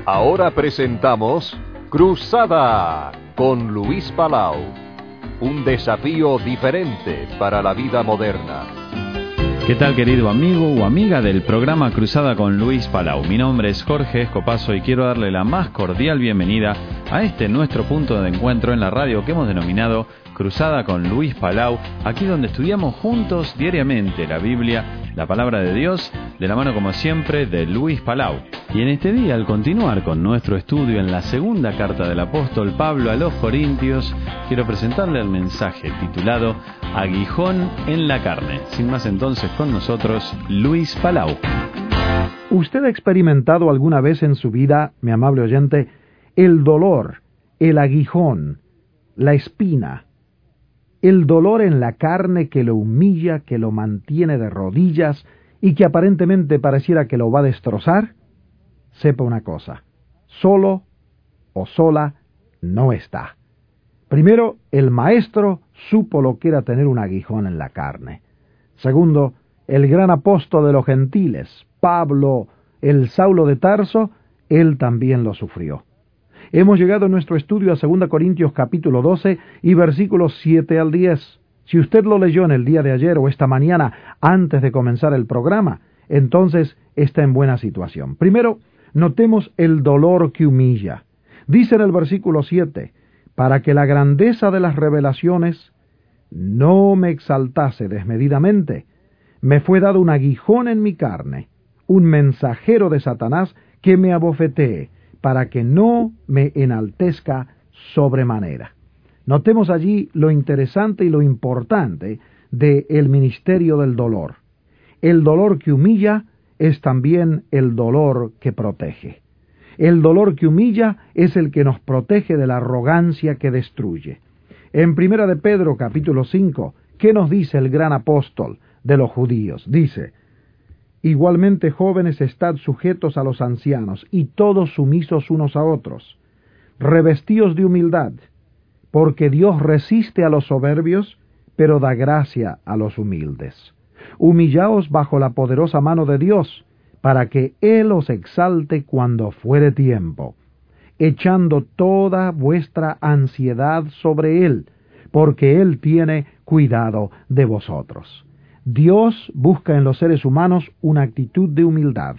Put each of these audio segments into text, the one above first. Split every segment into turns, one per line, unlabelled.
Ahora presentamos Cruzada con Luis Palau. Un desafío diferente para la vida moderna.
¿Qué tal, querido amigo o amiga del programa Cruzada con Luis Palau? Mi nombre es Jorge Escopazo y quiero darle la más cordial bienvenida a este nuestro punto de encuentro en la radio que hemos denominado Cruzada con Luis Palau, aquí donde estudiamos juntos diariamente la Biblia, la palabra de Dios, de la mano como siempre de Luis Palau. Y en este día, al continuar con nuestro estudio en la segunda carta del apóstol Pablo a los Corintios, quiero presentarle el mensaje titulado Aguijón en la carne. Sin más entonces, con nosotros, Luis Palau.
¿Usted ha experimentado alguna vez en su vida, mi amable oyente, el dolor, el aguijón, la espina, el dolor en la carne que lo humilla, que lo mantiene de rodillas y que aparentemente pareciera que lo va a destrozar? Sepa una cosa, solo o sola no está. Primero, el maestro supo lo que era tener un aguijón en la carne. Segundo, el gran apóstol de los gentiles, Pablo, el Saulo de Tarso, él también lo sufrió. Hemos llegado en nuestro estudio a 2 Corintios capítulo 12 y versículos 7 al 10. Si usted lo leyó en el día de ayer o esta mañana antes de comenzar el programa, entonces está en buena situación. Primero, notemos el dolor que humilla. Dice en el versículo 7, para que la grandeza de las revelaciones no me exaltase desmedidamente, me fue dado un aguijón en mi carne, un mensajero de Satanás que me abofetee, para que no me enaltezca sobremanera. Notemos allí lo interesante y lo importante del ministerio del dolor. El dolor que humilla es también el dolor que protege. El dolor que humilla es el que nos protege de la arrogancia que destruye. En 1 de Pedro capítulo 5, ¿qué nos dice el gran apóstol de los judíos? Dice: igualmente, jóvenes, estad sujetos a los ancianos, y todos sumisos unos a otros. Revestíos de humildad, porque Dios resiste a los soberbios, pero da gracia a los humildes. Humillaos bajo la poderosa mano de Dios, para que Él os exalte cuando fuere tiempo, echando toda vuestra ansiedad sobre Él, porque Él tiene cuidado de vosotros. Dios busca en los seres humanos una actitud de humildad.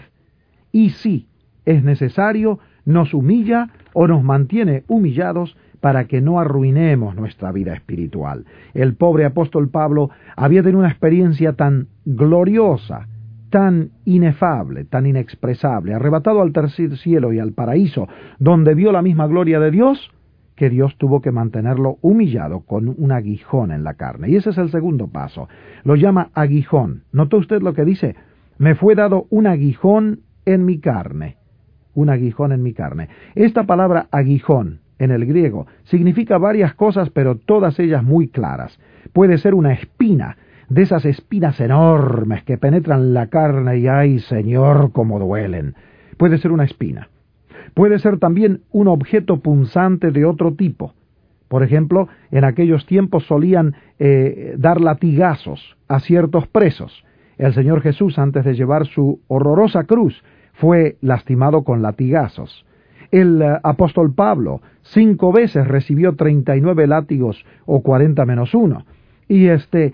Y si es necesario, nos humilla o nos mantiene humillados para que no arruinemos nuestra vida espiritual. El pobre apóstol Pablo había tenido una experiencia tan gloriosa, tan inefable, tan inexpresable, arrebatado al tercer cielo y al paraíso, donde vio la misma gloria de Dios, que Dios tuvo que mantenerlo humillado con un aguijón en la carne. Y ese es el segundo paso. Lo llama aguijón. ¿Notó usted lo que dice? Me fue dado un aguijón en mi carne. Un aguijón en mi carne. Esta palabra aguijón en el griego significa varias cosas, pero todas ellas muy claras. Puede ser una espina, de esas espinas enormes que penetran la carne y ¡ay, Señor, cómo duelen! Puede ser una espina. Puede ser también un objeto punzante de otro tipo. Por ejemplo, en aquellos tiempos solían dar latigazos a ciertos presos. El Señor Jesús, antes de llevar su horrorosa cruz, fue lastimado con latigazos. El apóstol Pablo 5 veces recibió 39 látigos o 40 menos 1. Y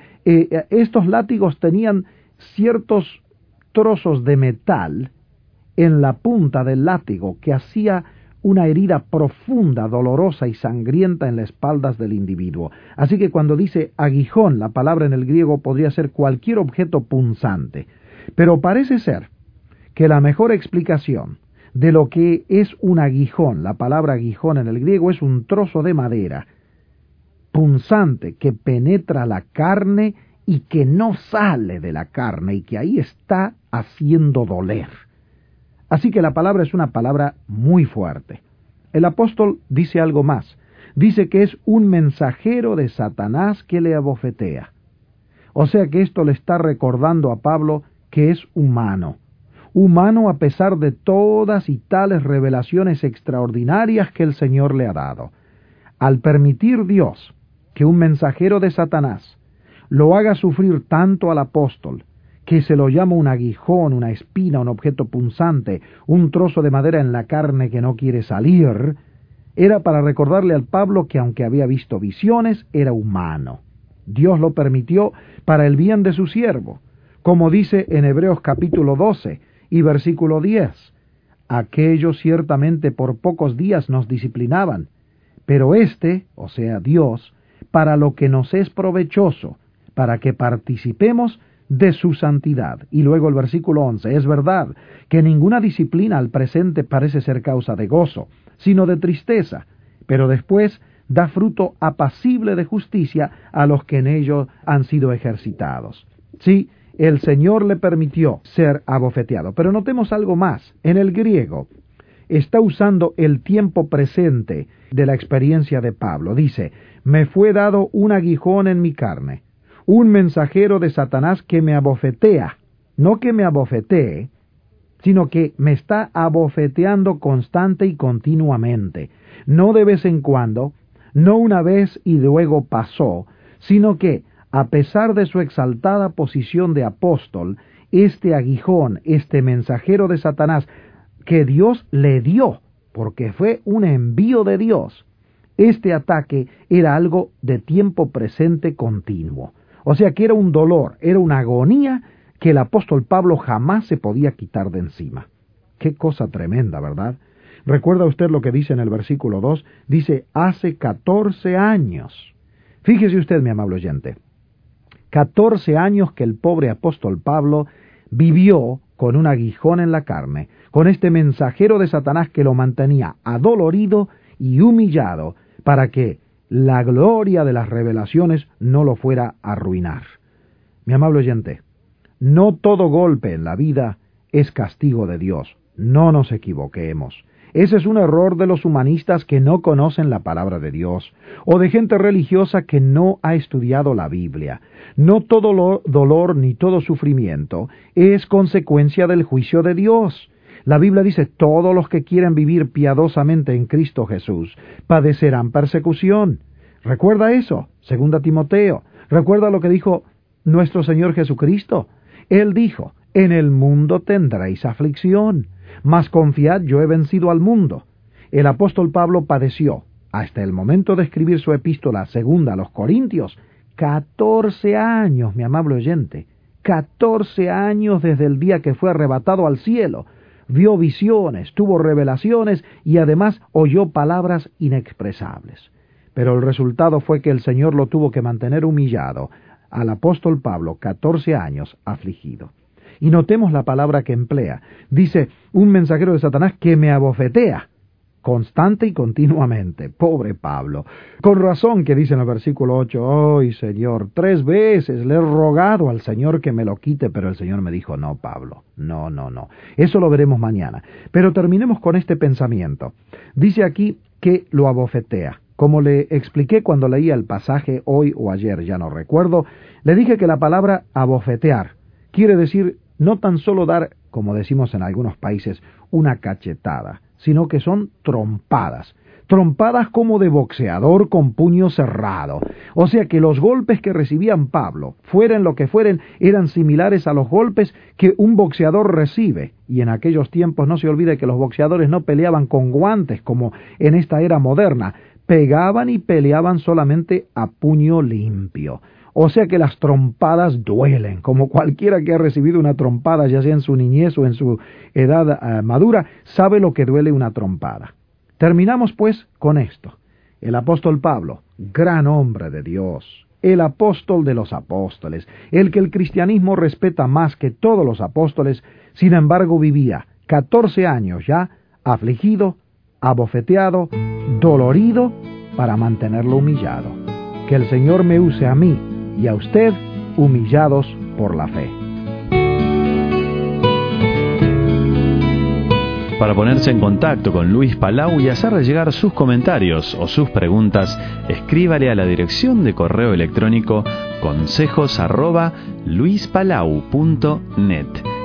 estos látigos tenían ciertos trozos de metal en la punta del látigo que hacía una herida profunda, dolorosa y sangrienta en las espaldas del individuo. Así que cuando dice aguijón, la palabra en el griego podría ser cualquier objeto punzante. Pero parece ser que la mejor explicación de lo que es un aguijón, la palabra aguijón en el griego, es un trozo de madera punzante que penetra la carne y que no sale de la carne y que ahí está haciendo doler. Así que la palabra es una palabra muy fuerte. El apóstol dice algo más. Dice que es un mensajero de Satanás que le abofetea. O sea que esto le está recordando a Pablo que es humano. Humano a pesar de todas y tales revelaciones extraordinarias que el Señor le ha dado. Al permitir Dios que un mensajero de Satanás lo haga sufrir tanto al apóstol, que se lo llama un aguijón, una espina, un objeto punzante, un trozo de madera en la carne que no quiere salir, era para recordarle al Pablo que aunque había visto visiones, era humano. Dios lo permitió para el bien de su siervo, como dice en Hebreos capítulo 12 y versículo 10. Aquellos ciertamente por pocos días nos disciplinaban, pero o sea Dios, para lo que nos es provechoso, para que participemos de su santidad. Y luego el versículo 11, es verdad que ninguna disciplina al presente parece ser causa de gozo, sino de tristeza, pero después da fruto apacible de justicia a los que en ello han sido ejercitados. Sí, el Señor le permitió ser abofeteado, pero notemos algo más. En el griego está usando el tiempo presente de la experiencia de Pablo. Dice, me fue dado un aguijón en mi carne, un mensajero de Satanás que me abofetea, no que me abofetee, sino que me está abofeteando constante y continuamente, no de vez en cuando, no una vez y luego pasó, sino que, a pesar de su exaltada posición de apóstol, este aguijón, este mensajero de Satanás, que Dios le dio, porque fue un envío de Dios, este ataque era algo de tiempo presente continuo. O sea que era un dolor, era una agonía que el apóstol Pablo jamás se podía quitar de encima. Qué cosa tremenda, ¿verdad? ¿Recuerda usted lo que dice en el versículo 2? Dice, hace 14 años. Fíjese usted, mi amable oyente, 14 años que el pobre apóstol Pablo vivió con un aguijón en la carne, con este mensajero de Satanás que lo mantenía adolorido y humillado para que la gloria de las revelaciones no lo fuera a arruinar. Mi amable oyente, no todo golpe en la vida es castigo de Dios. No nos equivoquemos. Ese es un error de los humanistas que no conocen la palabra de Dios, o de gente religiosa que no ha estudiado la Biblia. No todo dolor ni todo sufrimiento es consecuencia del juicio de Dios. La Biblia dice, todos los que quieren vivir piadosamente en Cristo Jesús padecerán persecución. ¿Recuerda eso? 2 Timoteo. ¿Recuerda lo que dijo nuestro Señor Jesucristo? Él dijo, en el mundo tendréis aflicción, mas confiad, yo he vencido al mundo. El apóstol Pablo padeció, hasta el momento de escribir su epístola segunda a los Corintios, 14 años, mi amable oyente, 14 años desde el día que fue arrebatado al cielo. Vio visiones, tuvo revelaciones y además oyó palabras inexpresables. Pero el resultado fue que el Señor lo tuvo que mantener humillado, al apóstol Pablo, 14 años afligido. Y notemos la palabra que emplea. Dice, un mensajero de Satanás que me abofetea, constante y continuamente. Pobre Pablo. Con razón que dice en el versículo 8, ¡ay, Señor! 3 veces le he rogado al Señor que me lo quite, pero el Señor me dijo, no, Pablo, no. Eso lo veremos mañana. Pero terminemos con este pensamiento. Dice aquí que lo abofetea. Como le expliqué cuando leía el pasaje hoy o ayer, ya no recuerdo, le dije que la palabra abofetear quiere decir no tan solo dar, como decimos en algunos países, una cachetada, sino que son trompadas. Trompadas como de boxeador con puño cerrado. O sea que los golpes que recibían Pablo, fueren lo que fueren, eran similares a los golpes que un boxeador recibe. Y en aquellos tiempos no se olvide que los boxeadores no peleaban con guantes como en esta era moderna. Pegaban y peleaban solamente a puño limpio. O sea que las trompadas duelen, como cualquiera que ha recibido una trompada, ya sea en su niñez o en su edad madura, sabe lo que duele una trompada. Terminamos pues con esto. El apóstol Pablo, gran hombre de Dios, el apóstol de los apóstoles, el que el cristianismo respeta más que todos los apóstoles, sin embargo vivía 14 años ya afligido, abofeteado, dolorido, para mantenerlo humillado. Que el Señor me use a mí y a usted, humillados por la fe.
Para ponerse en contacto con Luis Palau y hacerle llegar sus comentarios o sus preguntas, escríbale a la dirección de correo electrónico consejos@luispalau.net.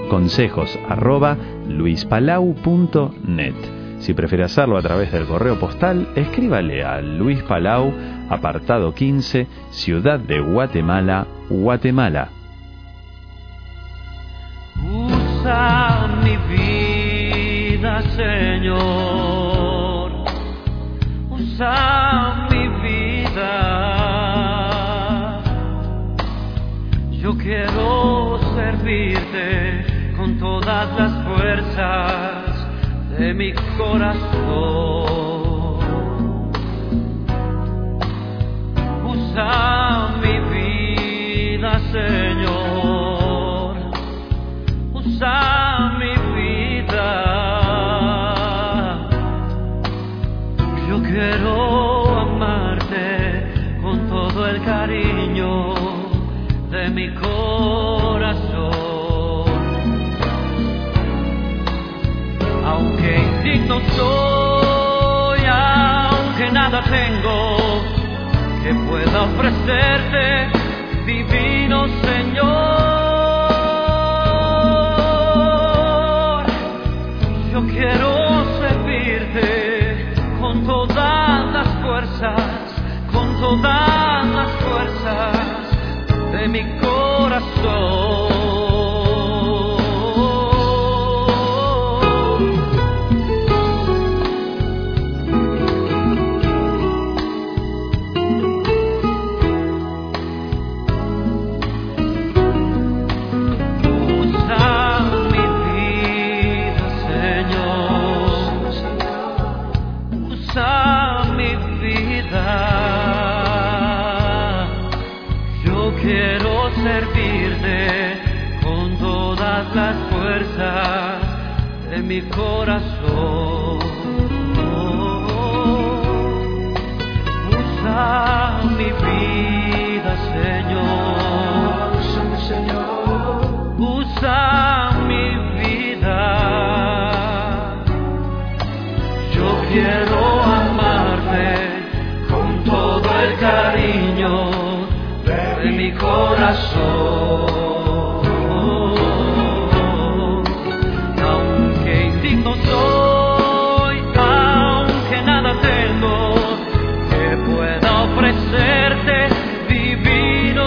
consejos@luispalau.net. Si prefiere hacerlo a través del correo postal, escríbale a Luis Palau, apartado 15, Ciudad de Guatemala, Guatemala.
vida, Señor. Usa mi vida. Yo quiero servirte con todas las fuerzas de mi corazón. Usa mi vida, Señor. Usa mi vida. Yo quiero amarte con todo el cariño de mi corazón. Aunque indigno soy, aunque nada tengo que pueda ofrecerte, divino Señor. Yo quiero servirte con todas las fuerzas, con todas las fuerzas de mi corazón. Quiero servirte con todas las fuerzas de mi corazón. Usa mi vida, Señor. Usa mi vida. Yo quiero amarte con todo el cariño de mi corazón. Aunque indigno soy, aunque nada tengo que pueda ofrecerte, divino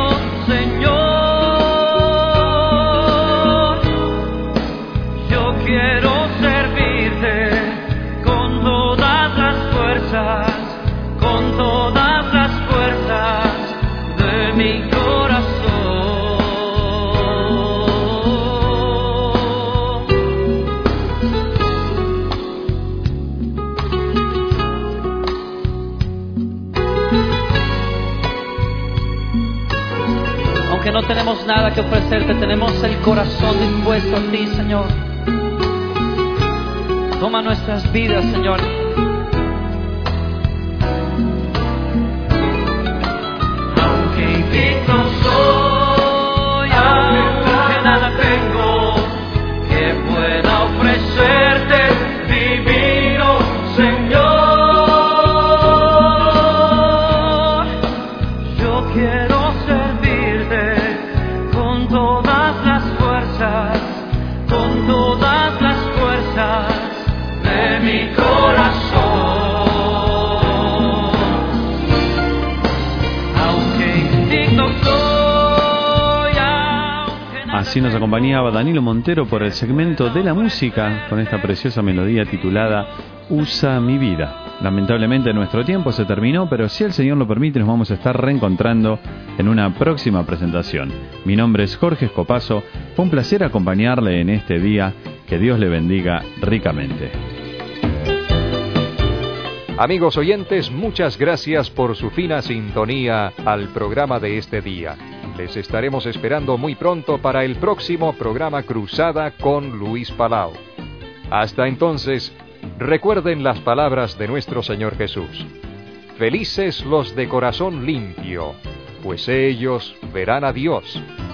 Señor. Yo quiero servirte con todas las fuerzas, con todas las fuerzas de mi corazón. Aunque no tenemos nada que ofrecerte, tenemos el corazón dispuesto a ti, Señor. Toma nuestras vidas, Señor. Indigno soy, aunque nada tengo que pueda ofrecerte, divino Señor. Yo quiero servirte con todas las fuerzas, con todas las fuerzas de mi corazón.
Así nos acompañaba Danilo Montero por el segmento de la música con esta preciosa melodía titulada Usa mi vida. Lamentablemente nuestro tiempo se terminó, pero si el Señor lo permite nos vamos a estar reencontrando en una próxima presentación. Mi nombre es Jorge Escopazo, fue un placer acompañarle en este día, que Dios le bendiga ricamente.
Amigos oyentes, muchas gracias por su fina sintonía al programa de este día. Les estaremos esperando muy pronto para el próximo programa Cruzada con Luis Palau. Hasta entonces, recuerden las palabras de nuestro Señor Jesús. Felices los de corazón limpio, pues ellos verán a Dios.